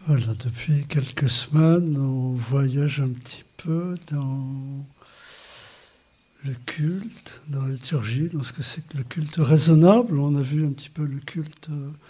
Voilà, depuis quelques semaines, on voyage un petit peu dans le culte, dans la liturgie, dans ce que c'est que le culte raisonnable. On a vu un petit peu le culte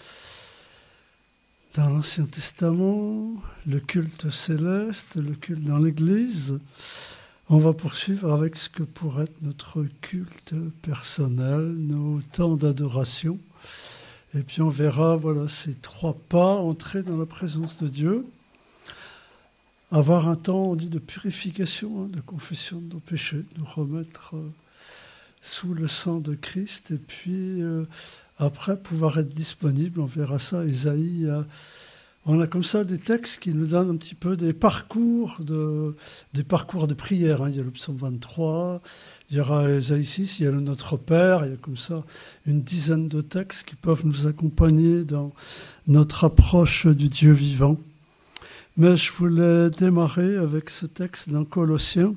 dans l'Ancien Testament, le culte céleste, le culte dans l'Église. On va poursuivre avec ce que pourrait être notre culte personnel, nos temps d'adoration. Et puis on verra, voilà, ces 3 pas, entrer dans la présence de Dieu. Avoir un temps, on dit, de purification, de confession de nos péchés, nous remettre sous le sang de Christ, et puis après pouvoir être disponible, on verra ça, Ésaïe, on a comme ça des textes qui nous donnent un petit peu des parcours de prière. Il y a le psaume 23, il y aura Ésaïe 6, il y a le Notre Père, il y a comme ça une dizaine de textes qui peuvent nous accompagner dans notre approche du Dieu vivant. Mais je voulais démarrer avec ce texte dans Colossiens,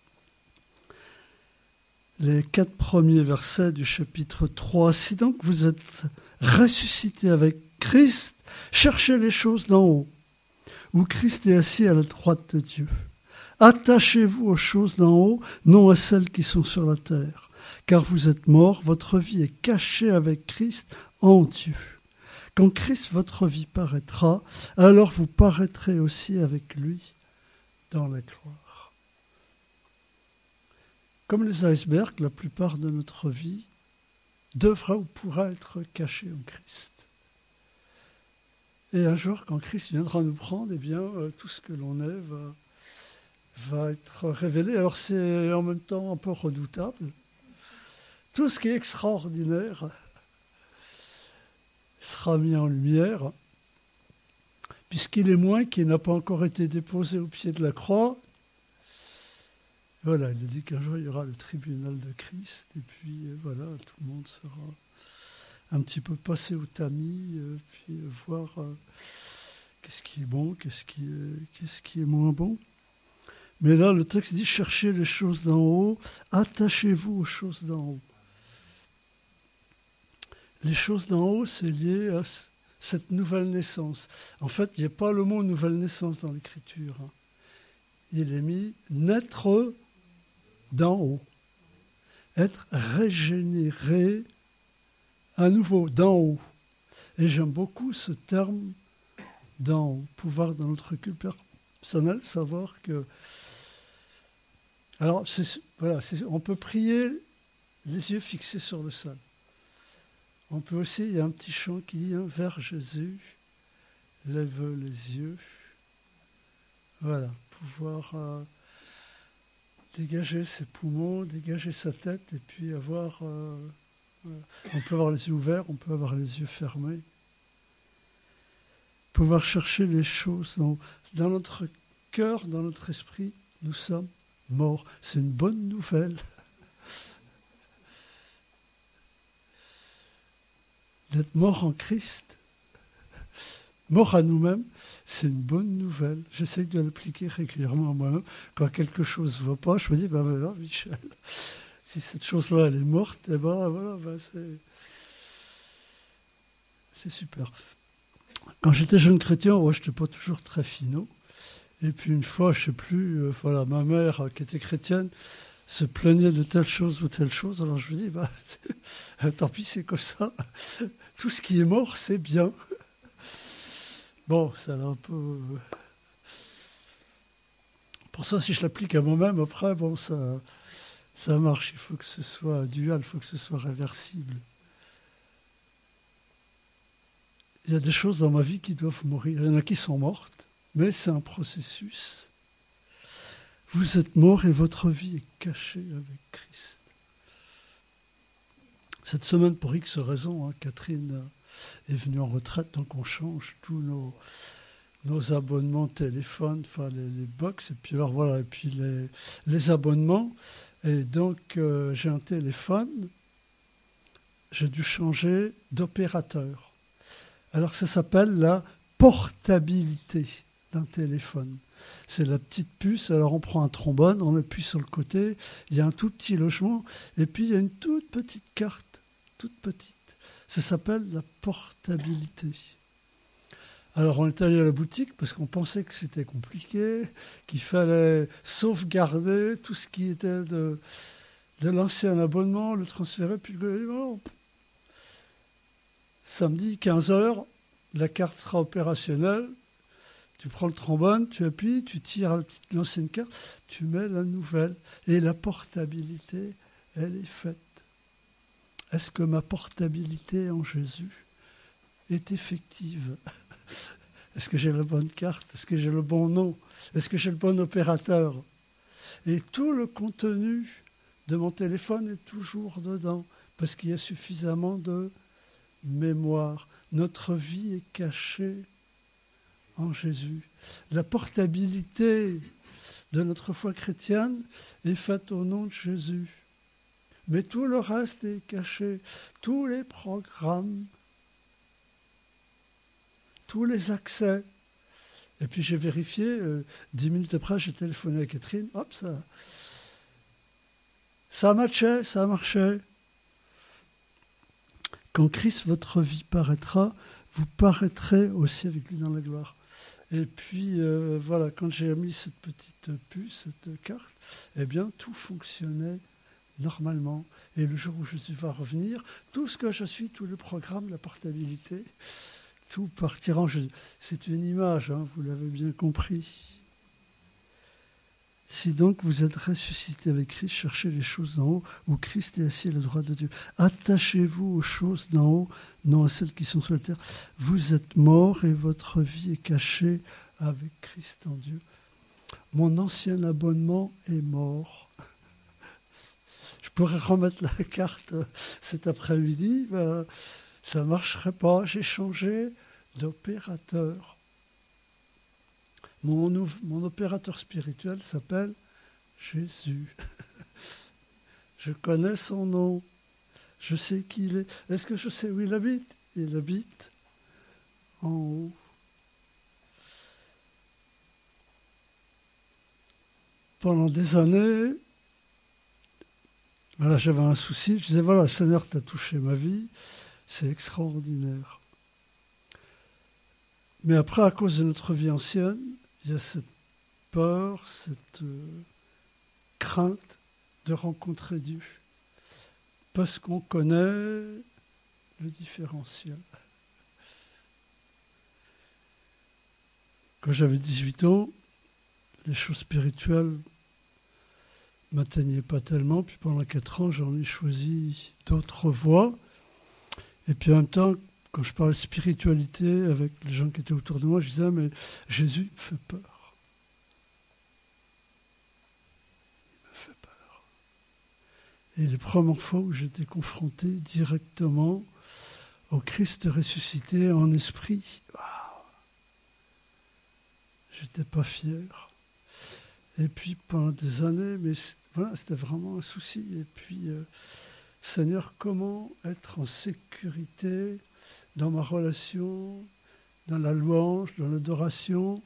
les 4 premiers versets du chapitre 3. Si donc vous êtes ressuscités avec Christ, cherchez les choses d'en haut, où Christ est assis à la droite de Dieu. Attachez-vous aux choses d'en haut, non à celles qui sont sur la terre, car vous êtes morts, votre vie est cachée avec Christ en Dieu. Quand Christ, votre vie, paraîtra, alors vous paraîtrez aussi avec lui dans la gloire. Comme les icebergs, la plupart de notre vie devra ou pourra être cachée en Christ. Et un jour, quand Christ viendra nous prendre, eh bien, tout ce que l'on est va être révélé. Alors c'est en même temps un peu redoutable. Tout ce qui est extraordinaire sera mis en lumière, puisqu'il est moins qu'il n'a pas encore été déposé au pied de la croix. Voilà, il a dit qu'un jour il y aura le tribunal de Christ, et puis voilà, tout le monde sera un petit peu passé au tamis, puis voir qu'est-ce qui est bon, qu'est-ce qui est moins bon. Mais là, le texte dit « Cherchez les choses d'en haut, attachez-vous aux choses d'en haut ». Les choses d'en haut, c'est lié à cette nouvelle naissance. En fait, il n'y a pas le mot « nouvelle naissance » dans l'Écriture. Il est mis « naître d'en haut », être régénéré à nouveau, d'en haut. Et j'aime beaucoup ce terme d'en haut, pouvoir dans notre culte personnel, savoir que... Alors, on peut prier les yeux fixés sur le sol. On peut aussi, il y a un petit chant qui dit « Vers Jésus, lève les yeux ». Voilà, pouvoir dégager ses poumons, dégager sa tête, et puis avoir... on peut avoir les yeux ouverts, on peut avoir les yeux fermés. Pouvoir chercher les choses dans notre cœur, dans notre esprit, nous sommes morts. C'est une bonne nouvelle. D'être mort en Christ, mort à nous-mêmes, c'est une bonne nouvelle. J'essaie de l'appliquer régulièrement à moi-même. Quand quelque chose ne va pas, je me dis, ben voilà, Michel, si cette chose-là, elle est morte, eh ben voilà, c'est super. Quand j'étais jeune chrétien, je n'étais pas toujours très finot. Et puis une fois, je ne sais plus, ma mère qui était chrétienne se plaignait de telle chose ou telle chose. Alors je me dis, tant pis, c'est comme ça. Tout ce qui est mort, c'est bien. Bon, ça a un peu... Pour ça, si je l'applique à moi-même, après, ça marche. Il faut que ce soit dual, il faut que ce soit réversible. Il y a des choses dans ma vie qui doivent mourir. Il y en a qui sont mortes, mais c'est un processus. Vous êtes morts et votre vie est cachée avec Christ. Cette semaine, pour X raisons, Catherine est venue en retraite, donc on change tous nos abonnements téléphone, les box, et puis alors voilà, et puis les abonnements. Et donc j'ai un téléphone, j'ai dû changer d'opérateur. Alors ça s'appelle la portabilité d'un téléphone. C'est la petite puce, alors on prend un trombone, on appuie sur le côté, il y a un tout petit logement, et puis il y a une toute petite carte, toute petite. Ça s'appelle la portabilité. Alors on est allé à la boutique parce qu'on pensait que c'était compliqué, qu'il fallait sauvegarder tout ce qui était de l'ancien abonnement, le transférer, puis le samedi 15h, la carte sera opérationnelle. Tu prends le trombone, tu appuies, tu tires l'ancienne carte, tu mets la nouvelle. Et la portabilité, elle est faite. Est-ce que ma portabilité en Jésus est effective? Est-ce que j'ai la bonne carte? Est-ce que j'ai le bon nom? Est-ce que j'ai le bon opérateur? Et tout le contenu de mon téléphone est toujours dedans, parce qu'il y a suffisamment de mémoire. Notre vie est cachée en Jésus. La portabilité de notre foi chrétienne est faite au nom de Jésus. Mais tout le reste est caché. Tous les programmes, tous les accès. Et puis j'ai vérifié, 10 minutes après, j'ai téléphoné à Catherine, hop, ça matchait, ça marchait. Quand Christ, votre vie, paraîtra, vous paraîtrez aussi avec lui dans la gloire. Et puis, voilà, quand j'ai mis cette petite puce, cette carte, eh bien, tout fonctionnait normalement. Et le jour où Jésus va revenir, tout ce que je suis, tout le programme, la portabilité, tout partira en Jésus. C'est une image, hein, vous l'avez bien compris. Si donc vous êtes ressuscité avec Christ, cherchez les choses d'en haut, où Christ est assis à la droite de Dieu. Attachez-vous aux choses d'en haut, non à celles qui sont sur la terre. Vous êtes morts et votre vie est cachée avec Christ en Dieu. Mon ancien abonnement est mort. Je pourrais remettre la carte cet après-midi, ben, ça ne marcherait pas. J'ai changé d'opérateur. Mon opérateur spirituel s'appelle Jésus. Je connais son nom. Je sais qui il est. Est-ce que je sais où il habite? Il habite en haut. Pendant des années, voilà, j'avais un souci. Je disais, voilà, Seigneur, tu as touché ma vie. C'est extraordinaire. Mais après, à cause de notre vie ancienne, il y a cette peur, cette crainte de rencontrer Dieu. Parce qu'on connaît le différentiel. Quand j'avais 18 ans, les choses spirituelles ne m'atteignaient pas tellement. Puis pendant 4 ans, j'en ai choisi d'autres voies. Et puis en même temps, quand je parlais de spiritualité avec les gens qui étaient autour de moi, je disais, mais Jésus me fait peur. Il me fait peur. Et les premières fois où j'étais confronté directement au Christ ressuscité en esprit, j'étais pas fier. Et puis pendant des années, mais voilà, c'était vraiment un souci. Et puis, Seigneur, comment être en sécurité dans ma relation, dans la louange, dans l'adoration,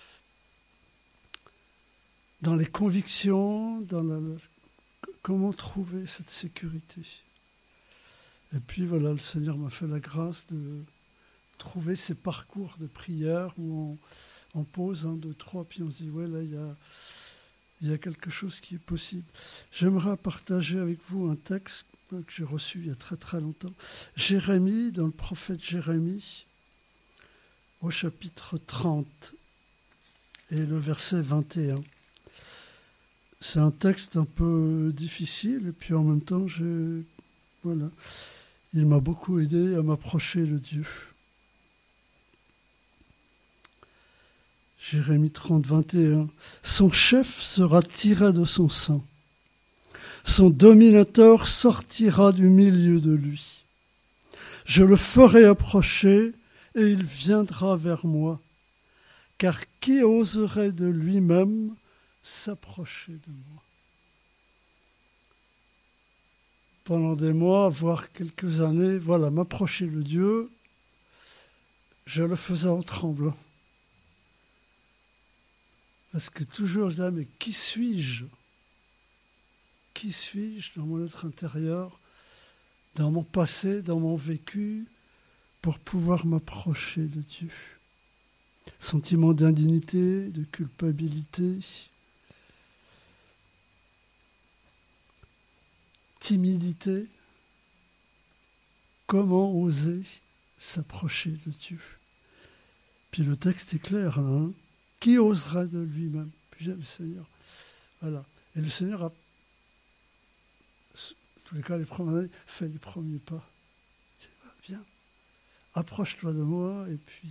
dans les convictions, comment trouver cette sécurité? Et puis voilà, le Seigneur m'a fait la grâce de trouver ces parcours de prière où on pose 1, 2, 3, puis on se dit, ouais, là, il y a quelque chose qui est possible. J'aimerais partager avec vous un texte que j'ai reçu il y a très très longtemps. Jérémie, dans le prophète Jérémie, au chapitre 30 et le verset 21. C'est un texte un peu difficile et puis en même temps, voilà, il m'a beaucoup aidé à m'approcher de Dieu. Jérémie 30, 21. Son chef sera tiré de son sein. Son dominateur sortira du milieu de lui. Je le ferai approcher et il viendra vers moi. Car qui oserait de lui-même s'approcher de moi? Pendant des mois, voire quelques années, voilà, m'approcher de Dieu, je le faisais en tremblant. Parce que toujours je disais, mais qui suis-je? Qui suis-je dans mon être intérieur, dans mon passé, dans mon vécu, pour pouvoir m'approcher de Dieu? sentiment d'indignité, de culpabilité, timidité. Comment oser s'approcher de Dieu? Puis le texte est clair, hein? Qui osera de lui-même? Puis le Seigneur. Voilà. Et le Seigneur a, en tous les cas, les premières années, fait les premiers pas. Il dit, viens, approche-toi de moi. Et puis,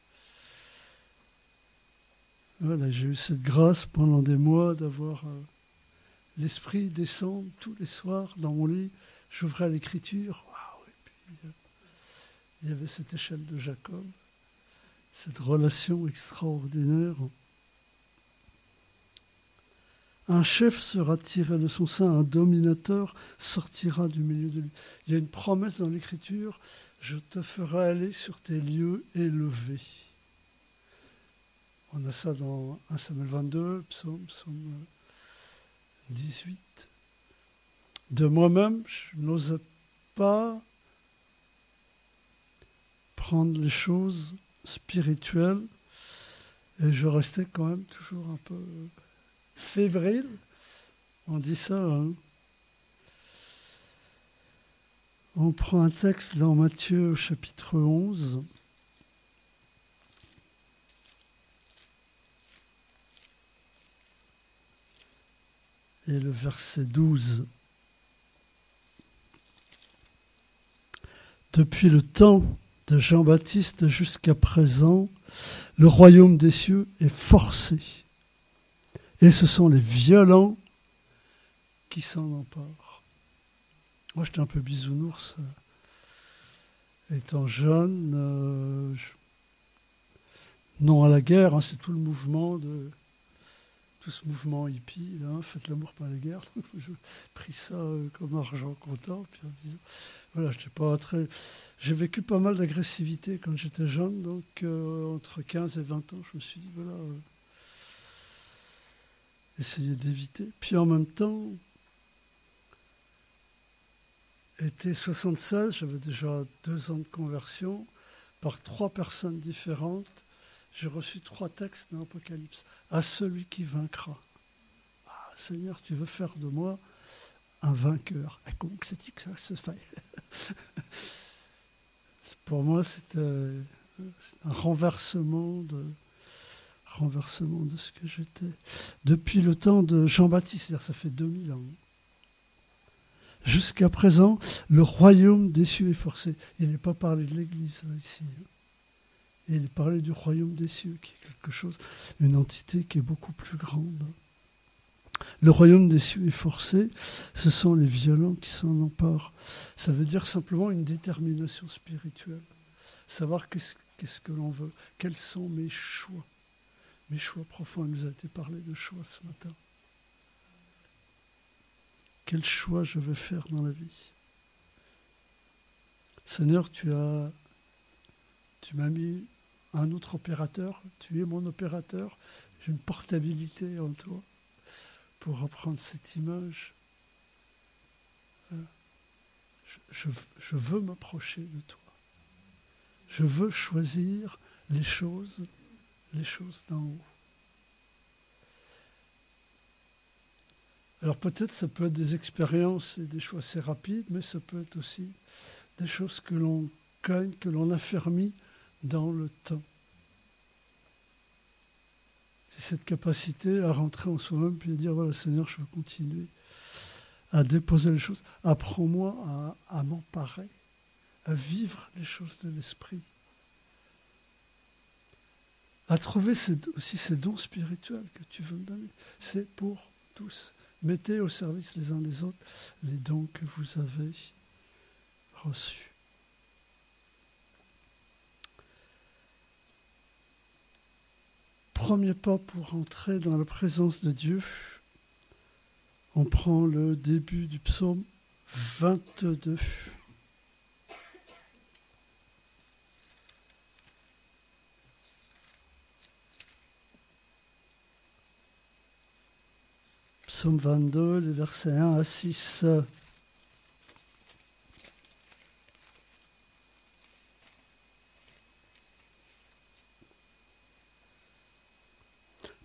voilà, j'ai eu cette grâce pendant des mois d'avoir l'Esprit descendre tous les soirs dans mon lit. J'ouvrais l'Écriture. Waouh, et puis, il y avait cette échelle de Jacob, cette relation extraordinaire. Un chef sera tiré de son sein, un dominateur sortira du milieu de lui. Il y a une promesse dans l'Écriture, je te ferai aller sur tes lieux élevés. On a ça dans 1 Samuel 22, psaume 18. De moi-même, je n'osais pas prendre les choses spirituelles et je restais quand même toujours un peu fébrile. On dit ça, hein. On prend un texte dans Matthieu chapitre 11. Et le verset 12. Depuis le temps de Jean-Baptiste jusqu'à présent, le royaume des cieux est forcé. Et ce sont les violents qui s'en emparent. Moi, j'étais un peu bisounours. Étant jeune, non à la guerre, hein, c'est tout le mouvement tout ce mouvement hippie, là, faites l'amour par la guerre. J'ai pris ça comme argent comptant. Puis en me disant, voilà, j'ai vécu pas mal d'agressivité quand j'étais jeune, donc entre 15 et 20 ans, je me suis dit, voilà, essayer d'éviter. Puis en même temps, été 76, j'avais déjà 2 ans de conversion, par 3 personnes différentes, j'ai reçu 3 textes dans l'Apocalypse. À celui qui vaincra. Ah, Seigneur, tu veux faire de moi un vainqueur. Et comment c'est-il que ça se fait? Pour moi, c'était un renversement de ce que j'étais. Depuis le temps de Jean-Baptiste, c'est-à-dire ça fait 2000 ans. Jusqu'à présent, le royaume des cieux est forcé. Il n'est pas parlé de l'Église là, ici. Et il est parlé du royaume des cieux, qui est quelque chose, une entité qui est beaucoup plus grande. Le royaume des cieux est forcé, ce sont les violents qui s'en emparent. Ça veut dire simplement une détermination spirituelle. Savoir qu'est-ce que l'on veut, quels sont mes choix. Mes choix profonds, il nous a été parlé de choix ce matin. Quel choix je veux faire dans la vie? Seigneur, tu m'as mis un autre opérateur, tu es mon opérateur, j'ai une portabilité en toi pour reprendre cette image. Je veux m'approcher de toi. Je veux choisir les choses d'en haut. Alors peut-être ça peut être des expériences et des choix assez rapides, mais ça peut être aussi des choses que l'on gagne, que l'on affermit dans le temps. C'est cette capacité à rentrer en soi-même puis à dire, voilà Seigneur, je veux continuer à déposer les choses. Apprends-moi à m'emparer, à vivre les choses de l'esprit, à trouver aussi ces dons spirituels que tu veux me donner. C'est pour tous. Mettez au service les uns des autres les dons que vous avez reçus. Premier pas pour entrer dans la présence de Dieu, on prend le début du psaume 22. Psaume 22, les versets 1 à 6.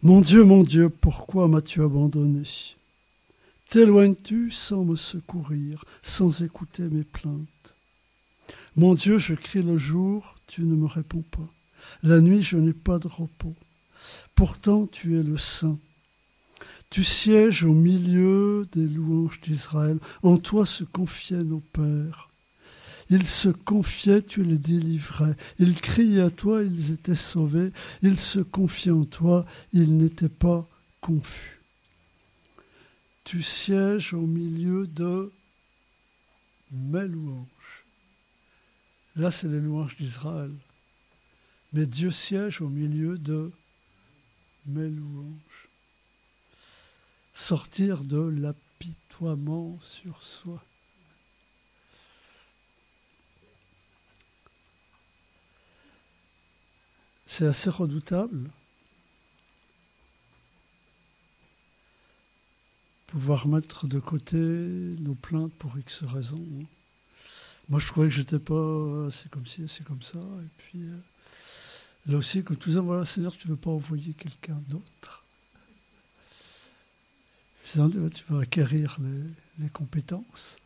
mon Dieu, pourquoi m'as-tu abandonné? T'éloignes-tu sans me secourir, sans écouter mes plaintes? Mon Dieu, je crie le jour, tu ne me réponds pas. La nuit, je n'ai pas de repos. Pourtant, tu es le Saint. Tu sièges au milieu des louanges d'Israël. En toi se confiaient nos pères. Ils se confiaient, tu les délivrais. Ils criaient à toi, ils étaient sauvés. Ils se confiaient en toi, ils n'étaient pas confus. Tu sièges au milieu de mes louanges. Là, c'est les louanges d'Israël. Mais Dieu siège au milieu de mes louanges. Sortir de l'apitoiement sur soi. C'est assez redoutable. Pouvoir mettre de côté nos plaintes pour X raisons. Moi, je trouvais que j'étais pas c'est comme ci, c'est comme ça. Et puis, là aussi, comme tout ça, voilà, Seigneur, tu ne veux pas envoyer quelqu'un d'autre. Sinon, tu vas acquérir les compétences.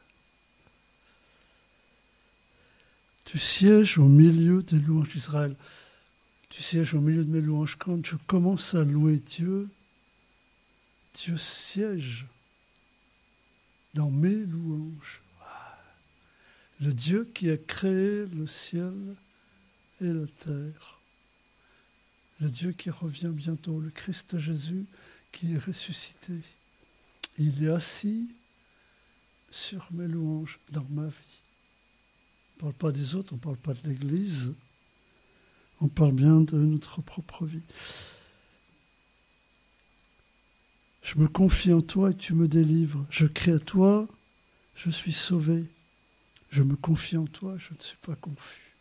Tu sièges au milieu des louanges d'Israël. Tu sièges au milieu de mes louanges. Quand je commence à louer Dieu, Dieu siège dans mes louanges. Le Dieu qui a créé le ciel et la terre. Le Dieu qui revient bientôt, le Christ Jésus qui est ressuscité. Il est assis sur mes louanges dans ma vie. On ne parle pas des autres, on ne parle pas de l'Église. On parle bien de notre propre vie. Je me confie en toi et tu me délivres. Je crie à toi, je suis sauvé. Je me confie en toi, je ne suis pas confus.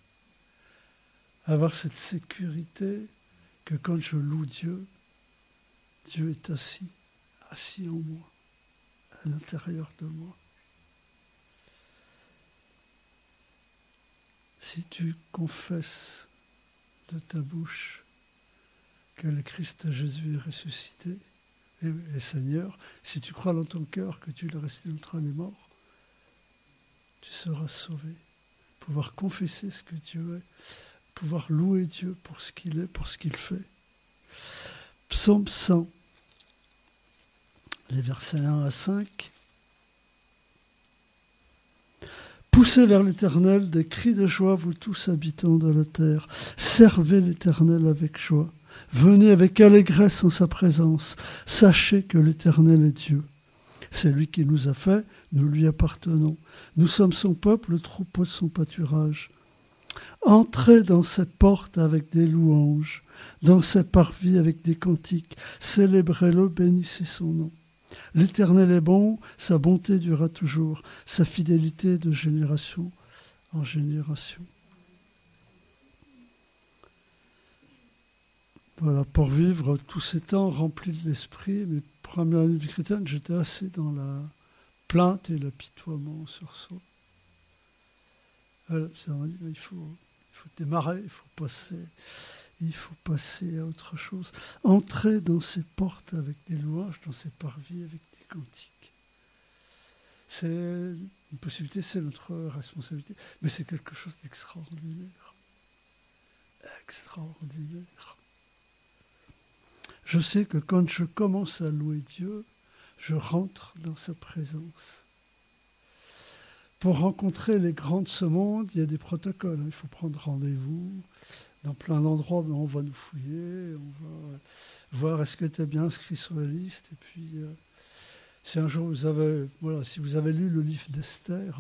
Avoir cette sécurité que quand je loue Dieu, Dieu est assis en moi, à l'intérieur de moi. Si tu confesses de ta bouche que le Christ Jésus est ressuscité et Seigneur, si tu crois dans ton cœur que tu l'as ressuscité d'entre les morts, tu seras sauvé. Pouvoir confesser ce que Dieu est, pouvoir louer Dieu pour ce qu'il est, pour ce qu'il fait. Psaume 100, les versets 1 à 5. Poussez vers l'Éternel des cris de joie, vous tous habitants de la terre. Servez l'Éternel avec joie. Venez avec allégresse en sa présence. Sachez que l'Éternel est Dieu. C'est lui qui nous a fait, nous lui appartenons. Nous sommes son peuple, le troupeau de son pâturage. Entrez dans ses portes avec des louanges, dans ses parvis avec des cantiques. Célébrez-le, bénissez son nom. L'Éternel est bon, sa bonté durera toujours, sa fidélité de génération en génération. Voilà, pour vivre tous ces temps remplis de l'esprit, mes premières années de vie chrétienne, j'étais assez dans la plainte et l'apitoiement sur soi. Voilà, ça m'a dit, il faut démarrer, il faut passer à autre chose. Entrer dans ses portes avec des louanges, dans ses parvis avec des cantiques. C'est une possibilité, c'est notre responsabilité, mais c'est quelque chose d'extraordinaire. Extraordinaire. Je sais que quand je commence à louer Dieu, je rentre dans sa présence. Pour rencontrer les grands de ce monde, il y a des protocoles. Il faut prendre rendez-vous dans plein d'endroits. Mais on va nous fouiller, on va voir est-ce que tu es bien inscrit sur la liste. Et puis, si un jour si vous avez lu le livre d'Esther,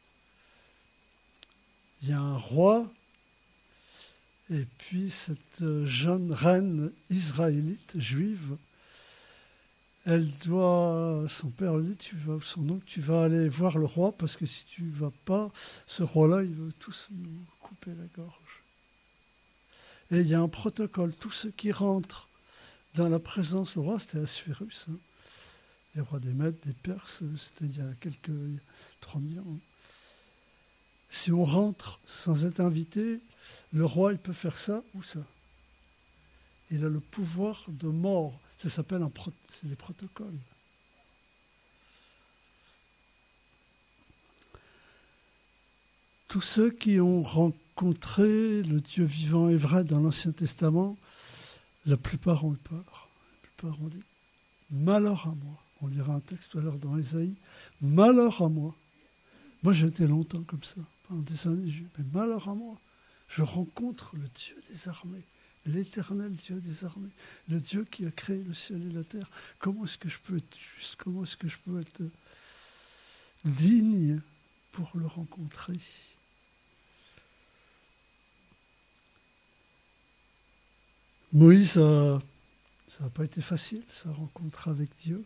il y a un roi. Et puis cette jeune reine israélite, juive, son père lui dit, tu vas aller voir le roi, parce que si tu ne vas pas, ce roi-là, il veut tous nous couper la gorge. Et il y a un protocole, tous ceux qui rentrent dans la présence du roi, c'était Assuérus, les rois des Mèdes, des Perses, c'était il y a 3000 ans. Si on rentre sans être invité, le roi, il peut faire ça ou ça. Il a le pouvoir de mort. Ça s'appelle c'est des protocoles. Tous ceux qui ont rencontré le Dieu vivant et vrai dans l'Ancien Testament, la plupart ont eu peur. La plupart ont dit « Malheur à moi ». On lira un texte tout à l'heure dans Ésaïe. « Malheur à moi ». Moi, j'ai été longtemps comme ça. Pendant des années, j'ai dit « Mais malheur à moi ». Je rencontre le Dieu des armées, l'éternel Dieu des armées, le Dieu qui a créé le ciel et la terre. Comment est-ce que je peux être juste? Comment est-ce que je peux être digne pour le rencontrer? Moïse, ça n'a pas été facile, sa rencontre avec Dieu.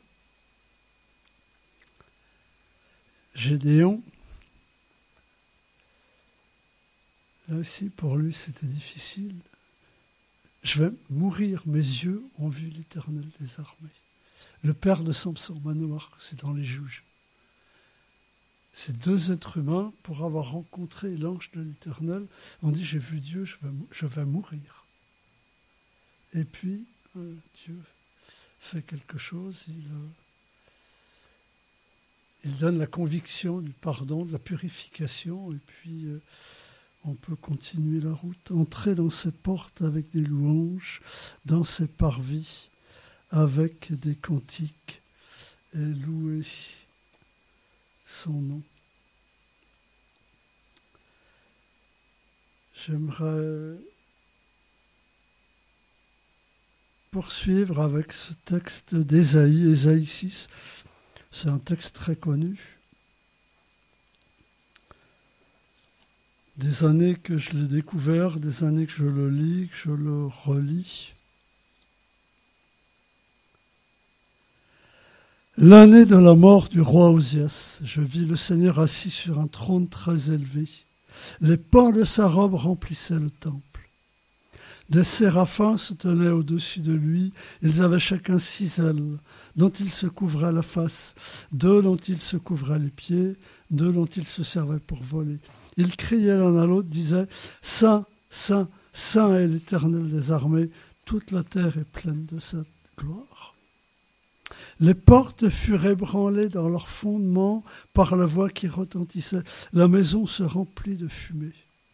Gédéon, là aussi, pour lui, c'était difficile. Je vais mourir, mes yeux ont vu l'Éternel des armées. Le père de Samson, Manoach, c'est dans les Juges. Ces deux êtres humains, pour avoir rencontré l'ange de l'Éternel, ont dit « J'ai vu Dieu, je vais mourir ». Et puis, Dieu fait quelque chose, il donne la conviction du pardon, de la purification, et puis on peut continuer la route, entrer dans ses portes avec des louanges, dans ses parvis avec des cantiques, et louer son nom. J'aimerais poursuivre avec ce texte d'Ésaïe, Ésaïe 6. C'est un texte très connu. Des années que je l'ai découvert, des années que je le lis, que je le relis. L'année de la mort du roi Osias, je vis le Seigneur assis sur un trône très élevé. Les pans de sa robe remplissaient le temple. Des séraphins se tenaient au-dessus de lui. Ils avaient chacun 6 ailes, dont ils se couvraient la face, 2 dont ils se couvraient les pieds, 2 dont ils se servaient pour voler. Ils criaient l'un à l'autre, disaient « Saint, Saint, Saint est l'Éternel des armées, toute la terre est pleine de sa gloire. » Les portes furent ébranlées dans leur fondement par la voix qui retentissait. La maison se remplit de fumée.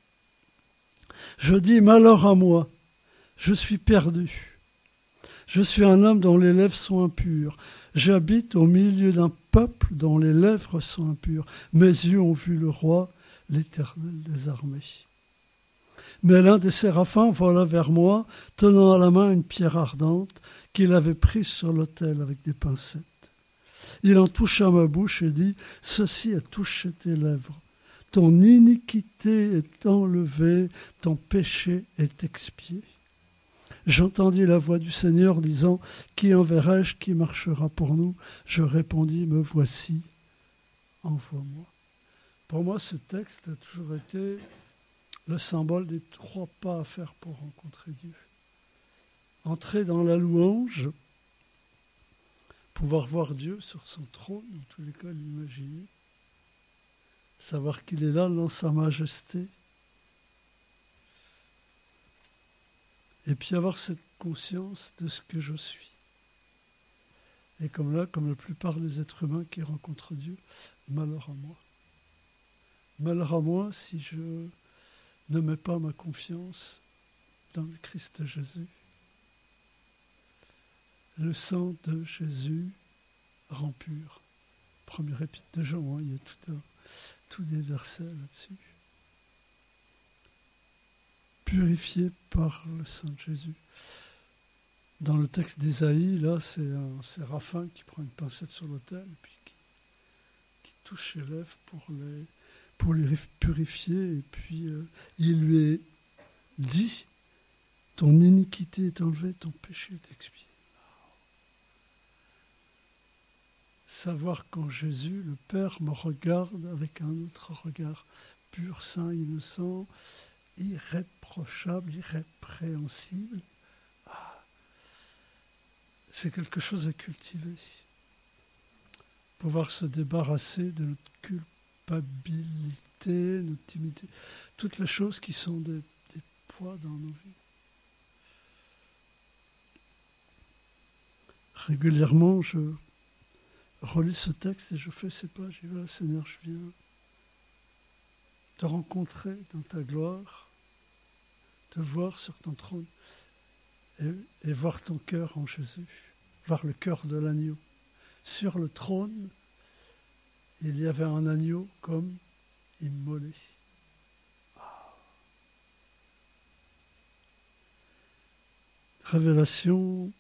Je dis « Malheur à moi ! Je suis perdu. Je suis un homme dont les lèvres sont impures. J'habite au milieu d'un peuple dont les lèvres sont impures. Mes yeux ont vu le roi, l'Éternel des armées. » Mais l'un des séraphins vola vers moi, tenant à la main une pierre ardente qu'il avait prise sur l'autel avec des pincettes. Il en toucha ma bouche et dit « Ceci a touché tes lèvres. Ton iniquité est enlevée, ton péché est expié. » J'entendis la voix du Seigneur disant « Qui enverrai-je, qui marchera pour nous ?» Je répondis « Me voici, envoie-moi. » Pour moi, ce texte a toujours été le symbole des 3 pas à faire pour rencontrer Dieu. Entrer dans la louange, pouvoir voir Dieu sur son trône, en tous les cas l'imaginer, savoir qu'il est là dans sa majesté, et puis avoir cette conscience de ce que je suis. Et comme la plupart des êtres humains qui rencontrent Dieu, malheur à moi. Malheur à moi si je ne mets pas ma confiance dans le Christ Jésus. Le sang de Jésus rend pur. Premier épître de Jean, il y a tout des versets là-dessus. Purifié par le sang de Jésus. Dans le texte d'Ésaïe, là, c'est un séraphin qui prend une pincette sur l'autel et puis qui touche ses lèvres pour les purifier. Et puis, il lui est dit « Ton iniquité est enlevée, ton péché est expié. » Savoir qu'en Jésus, le Père me regarde avec un autre regard pur, saint, innocent, irréprochable, irrépréhensible, c'est quelque chose à cultiver. Pouvoir se débarrasser de notre culpabilité, notre timidité, toutes les choses qui sont des poids dans nos vies. Régulièrement, je relis ce texte et je fais ces pas. Je dis, voilà, Seigneur, je viens te rencontrer dans ta gloire, te voir sur ton trône et voir ton cœur en Jésus, voir le cœur de l'agneau. Sur le trône, il y avait un agneau comme immolé. Révélation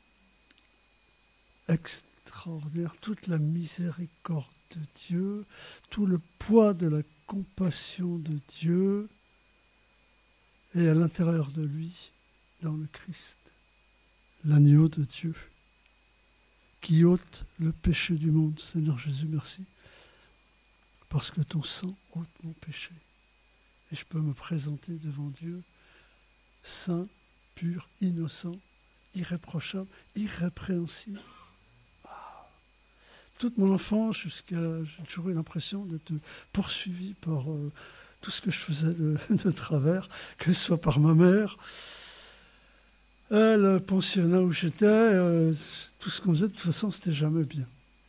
extraordinaire, toute la miséricorde de Dieu, tout le poids de la compassion de Dieu, et à l'intérieur de lui, dans le Christ, l'agneau de Dieu, qui ôte le péché du monde. Seigneur Jésus, merci, parce que ton sang ôte mon péché. Et je peux me présenter devant Dieu, saint, pur, innocent, irréprochable, irrépréhensible. Toute mon enfance, j'ai toujours eu l'impression d'être poursuivi par tout ce que je faisais de travers, que ce soit par ma mère, le pensionnat où j'étais, tout ce qu'on faisait, de toute façon, c'était jamais bien.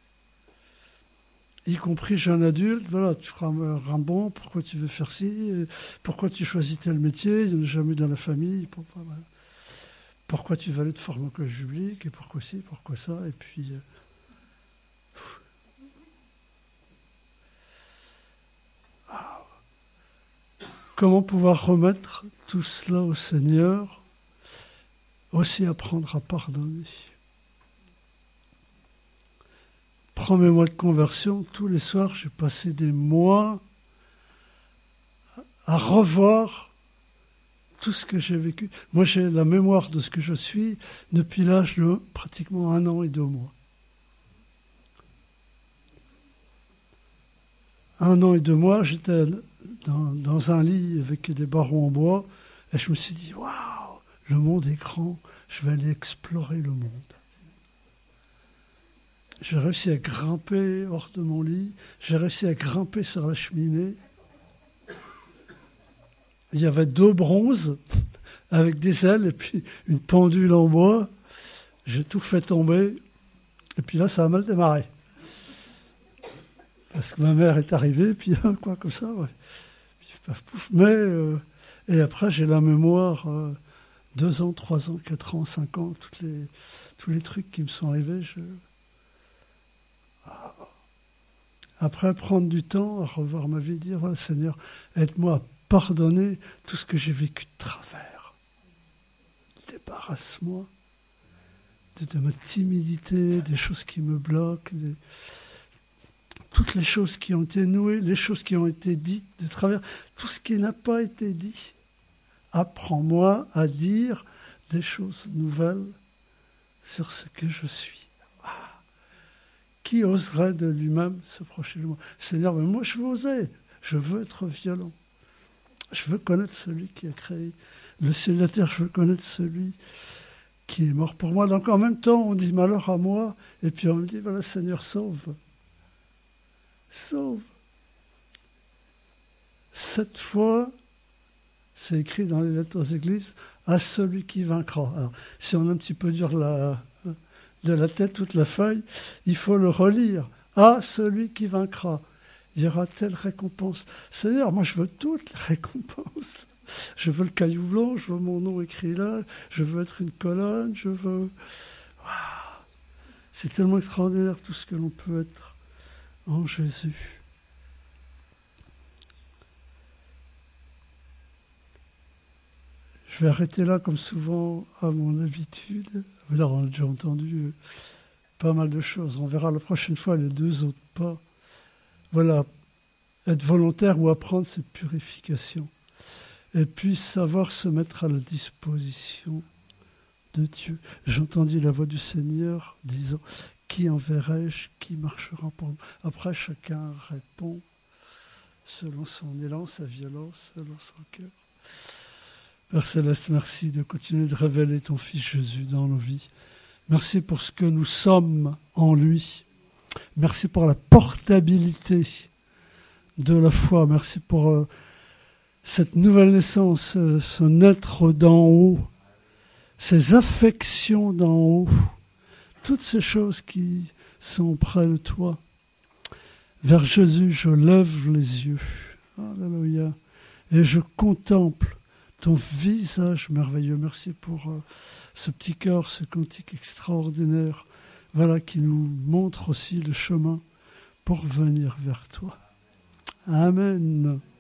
Y compris jeune adulte, voilà, tu feras un Rimbaud, pourquoi tu veux faire ci, pourquoi tu choisis tel métier, il n'y en a jamais dans la famille, pourquoi tu veux aller te former au collège public, et pourquoi ci, pourquoi ça, et puis... Comment pouvoir remettre tout cela au Seigneur, aussi apprendre à pardonner. Premier mois de conversion, tous les soirs, j'ai passé des mois à revoir tout ce que j'ai vécu. Moi, j'ai la mémoire de ce que je suis depuis l'âge de pratiquement 1 an et 2 mois. 1 an et 2 mois, j'étais dans un lit avec des barreaux en bois et je me suis dit, waouh, le monde est grand, je vais aller explorer le monde. J'ai réussi à grimper hors de mon lit, j'ai réussi à grimper sur la cheminée. Il y avait 2 bronzes avec des ailes et puis une pendule en bois. J'ai tout fait tomber et puis là, ça a mal démarré. Parce que ma mère est arrivée, puis quoi, comme ça, ouais. Puis, paf, pouf. Mais, et après, j'ai la mémoire, 2 ans, 3 ans, 4 ans, 5 ans, tous les trucs qui me sont arrivés. Après, prendre du temps à revoir ma vie, dire, ouais, Seigneur, aide-moi à pardonner tout ce que j'ai vécu de travers. Débarrasse-moi de ma timidité, des choses qui me bloquent, toutes les choses qui ont été nouées, les choses qui ont été dites de travers, tout ce qui n'a pas été dit. Apprends-moi à dire des choses nouvelles sur ce que je suis. Qui oserait de lui-même se procher de moi? Seigneur, mais moi je veux oser, je veux être violent. Je veux connaître celui qui a créé le ciel et la terre, je veux connaître celui qui est mort pour moi. Donc en même temps, on dit malheur à moi, et puis on me dit, voilà, Seigneur, sauve. Sauve. 7 fois, c'est écrit dans les lettres aux églises, à celui qui vaincra. Alors, si on a un petit peu dur de la tête, toute la feuille, il faut le relire. À celui qui vaincra. Il y aura telle récompense. Seigneur, moi je veux toutes les récompenses. Je veux le caillou blanc, je veux mon nom écrit là, je veux être une colonne, je veux... Wow. C'est tellement extraordinaire tout ce que l'on peut être en Jésus. Je vais arrêter là, comme souvent à mon habitude. Alors, on a déjà entendu pas mal de choses. On verra la prochaine fois les 2 autres pas. Voilà, être volontaire ou apprendre cette purification. Et puis savoir se mettre à la disposition de Dieu. J'entendis la voix du Seigneur disant, qui enverrai-je, qui marchera pour moi? Après, chacun répond selon son élan, sa violence, selon son cœur. Père Céleste, merci de continuer de révéler ton Fils Jésus dans nos vies. Merci pour ce que nous sommes en lui. Merci pour la portabilité de la foi. Merci pour cette nouvelle naissance, ce naître d'en haut, ces affections d'en haut. toutes ces choses qui sont près de toi. Vers Jésus, je lève les yeux. Alléluia. Et je contemple ton visage merveilleux. Merci pour ce petit cœur, ce cantique extraordinaire, voilà, qui nous montre aussi le chemin pour venir vers toi. Amen.